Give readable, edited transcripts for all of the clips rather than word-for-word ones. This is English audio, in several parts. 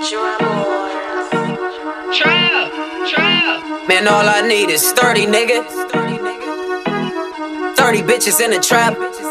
Man, all I need is 30, nigga. 30 bitches in the trap.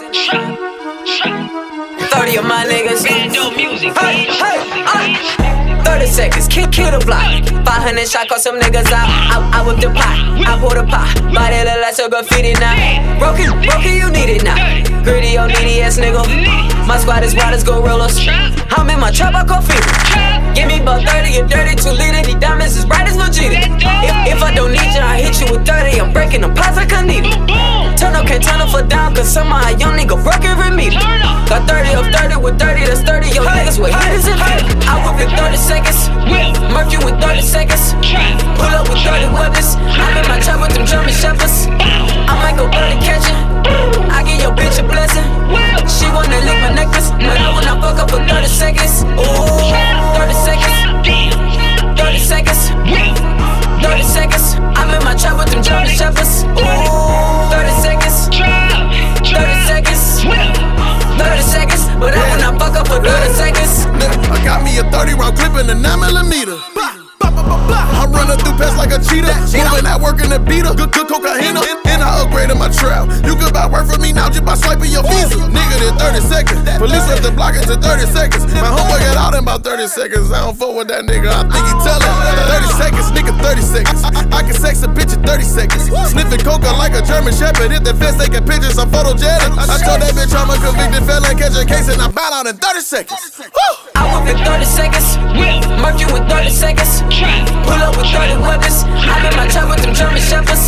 30 of my niggas. Hey, 30 seconds, kill the block. 500 shot, call some niggas out. I whip the pot, I pour the pot. Body look like some graffiti now. Broken, you need it now. Gritty, old needy ass nigga. My squad is wild as gorillas. I'm in my trap, I call fever. Give me about 30 or 32 liter. These diamonds as bright as Vegeta. If I don't need you, I hit you with 30. I'm breaking them pots like I need it. Turn up, can't turn up for down, cause somehow a young nigga broke every meter. Got 30 of 30 with 30, that's 30 young niggas with hitters and fit. I whip in 30 seconds, murk you in 30 seconds. Pull up with 30 weapons. I'm in my trap with them German shepherds. I might go early catching. I give your bitch a blessing. She wanna lick my necklace, but I wanna fuck up for 30 seconds. Ooh, 30 seconds. 30 seconds. 30 seconds. I'm in my trap with them German shepherds. Ooh, 30 seconds. 30 seconds. 30 seconds. But I wanna fuck up for 30 seconds. I got me a 30 round clip in a 9mm. I run her through pass like a cheetah. Moving that work in the beater. Good cocaine. And I upgraded my trap. You could buy work for me now just by swiping your visa. Nigga, did 30 seconds. Police left the block into 30 seconds. My homeboy got out in about 30 seconds. I don't fuck with that nigga. I think he tellin'. 30 seconds, nigga, 30 seconds. I can sex a bitch in 30 seconds. Sniffing coca like a German shepherd. Hit the fence taking pictures. I'm photogenic. I told that bitch I'm a convicted felon. Catch a case and I bout out in 30 seconds. I whip in 30 seconds. Murk you in 30 seconds. Pull up with 30 weapons. I'm in my trap with them German shepherds.